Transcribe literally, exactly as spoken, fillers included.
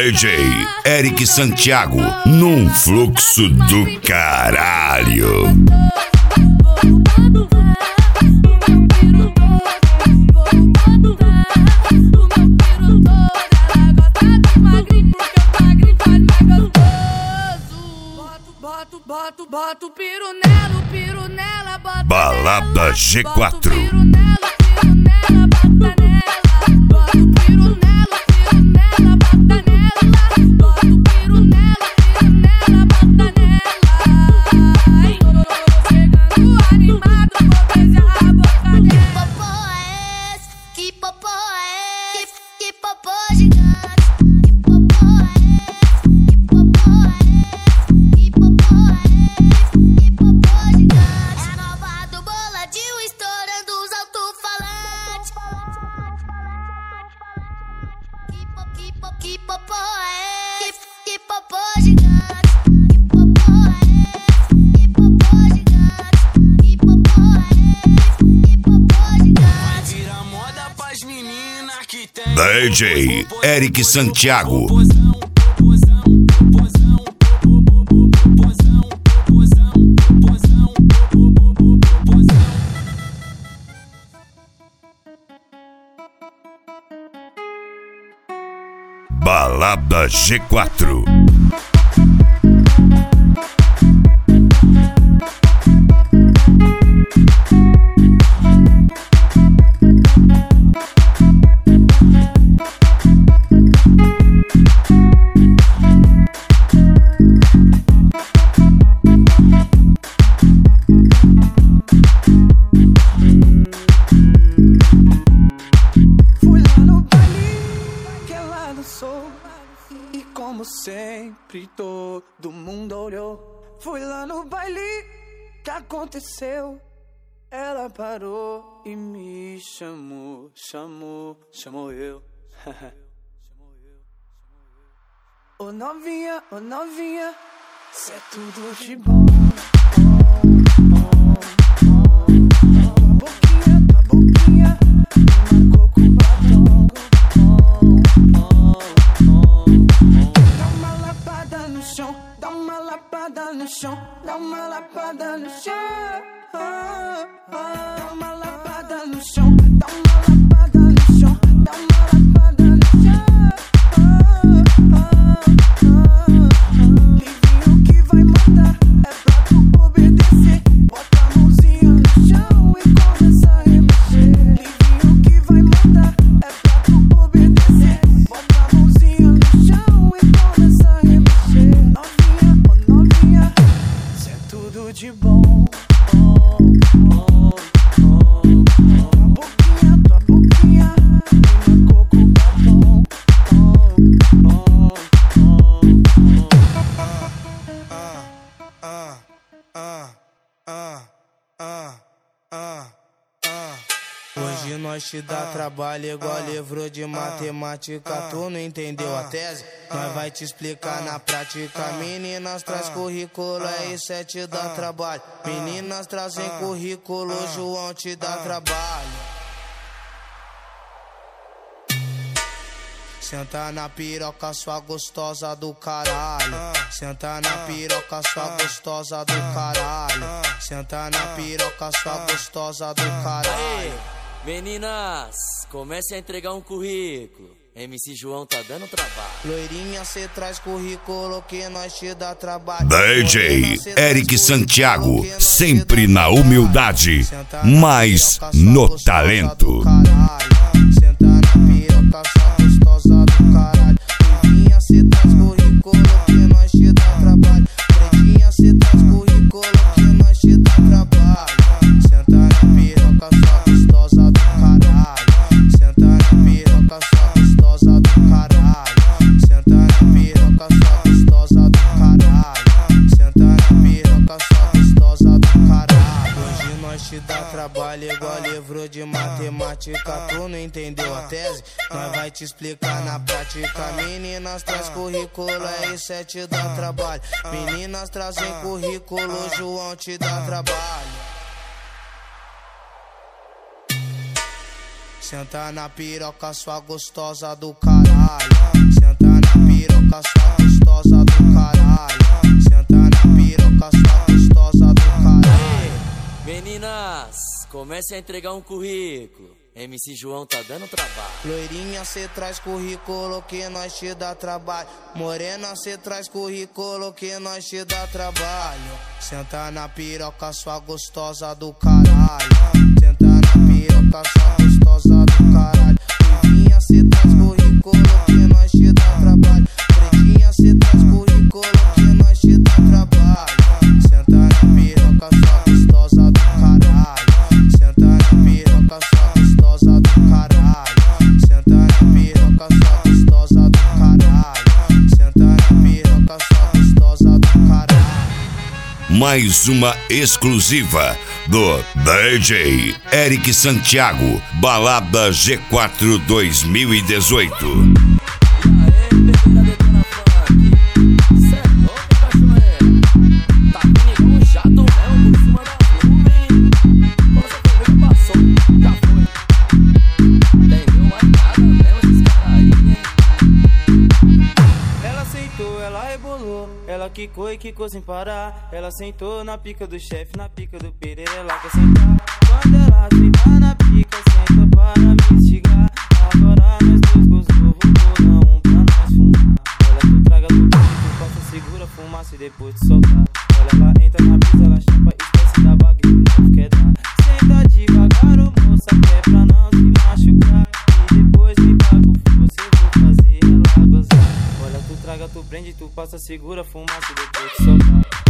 D J Eric Santiago, num fluxo do caralho. Boto, boto o piru nela, o piru nela, bota Balada G quatro. Bota o piru nela, piru nela, bota nela. Bota o piru nela, piru nela, bota nela. Bota o piru nela, piru nela, bota nela. Ai, tô chegando animado, vou beijar a boca dela. Que popô é esse? Que popô é esse? Que popô gigante? Que popô é esse? Que popô é esse? Que popô é esse? Que popô gigante? É nova do boladinho estourando os alto-falantes. Que po, que po, que popô é esse? Que popô gigante? Que popô é esse? Que popô gigante? Que popô é esse? Que popô gigante? Vira moda pras meninas que tem D J Eric Santiago. Balada G quatro. Fui lá no baile que ela dançou e como sempre todo mundo olhou. Fui lá no baile que aconteceu. Ela parou e me chamou, chamou, chamou eu. Ô novinha, ô novinha, cê é tudo de bom. Tua boquinha, tua boquinha me marcou com batom. Dá uma lapada no chão, dá uma lapada no chão, dá uma lapada no chão. Dá uma lapada no chão, dá uma lapada no chão, dá uma lapada no chão. Livinho que vai mandar, é pra tu obedecer. Bota a mãozinha no chão e começa a remexer. Livinho que vai mandar, é pra tu obedecer. Bota a mãozinha no chão e começa a remexer. Novinha, oh novinha, cê é tudo de bom. Tua boquinha, tua boquinha me marcou com batom. Hoje nós te dá trabalho igual livro de matemática. Tu não entendeu a tese? Nós vai te explicar na prática. Meninas traz currículo, é isso é te dá trabalho. Meninas trazem currículo, João te dá trabalho. Senta na piroca, sua gostosa do caralho. Senta na piroca, sua gostosa do caralho. Senta na piroca, sua gostosa do caralho. Meninas, comece a entregar um currículo. M C João tá dando trabalho. Loirinha, cê traz currículo que nós te dá trabalho. D J Eric Santiago, sempre na humildade, mas no talento. Senta na piroca, sua gostosa do caralho. Loirinha, cê traz currículo que nós te dá trabalho. Pretinha, cê traz currículo que nós te dá trabalho. Senta na piroca, sua gostosa do caralho. Senta na piroca, sua gostosa do caralho. Senta na piroca, sua gostosa do caralho. Senta na piroca, sua gostosa do caralho. Hoje nós te dá trabalho igual livro de matemática. Tu não entendeu a tese? Nós vai te explicar na prática. Meninas traz currículo, é isso é te dá trabalho. Meninas trazem currículo, João te dá trabalho. Senta na piroca, sua gostosa do caralho. Senta na piroca. piroca, sua gostosa do caralho. Senta na piroca, sua gostosa do caralho. Meninas, comece a entregar um currículo. M C João tá dando trabalho. Loirinha, cê traz currículo que nós te dá trabalho. Morena, cê traz currículo que nós te dá trabalho. Senta na piroca, sua gostosa do caralho. Senta na piroca, sua gostosa do caralho. Loirinha, cê traz currículo que nós te dá trabalho. Pretinha, cê traz currículo que nós te dá trabalho. Senta na piroca, sua gostosa do caralho. Senta na piroca, sua gostosa do caralho. Senta na piroca, sua gostosa do caralho. Senta na piroca, sua gostosa do caralho. Mais uma exclusiva do D J Eric Santiago, Balada G quatro dois mil e dezoito. Ela quicou e quicou sem parar. Ela sentou na pica do chefe, na pica do Pereira, ela quer sentar. Quando ela senta na pica, senta para me instigar. Agora nós dois gozou, vou dar um pra nós fumar. Ela tu traga tu bem, tu passa, segura a fumaça e depois te soltar. Ela, ela entra na brisa, ela chapa, esquece da baga e de novo quer dar. Senta devagar, ô moça, que é pra não se machucar. E depois me dá com força, eu vou fazer ela gozar. Olha, tu traga, tu prende, tu passa, segura a fumaça e depois te soltar.